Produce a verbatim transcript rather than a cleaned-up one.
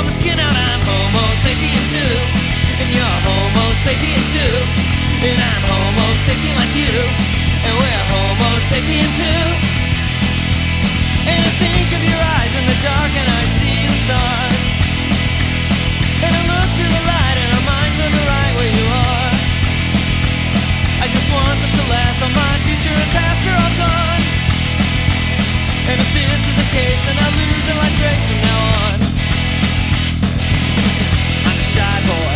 Pull my skin out, I'm Homo sapien too. And you're Homo sapien too. And I'm Homo sapien like you. And we're Homo sapien too. And I think of your eyes in the dark and I see the stars. And I look to the light and our minds are the right where you are. I just want this to last. All my future and past are all gone. And if this is the case, then I'll lose in my trace from now on. I'm a shy boy.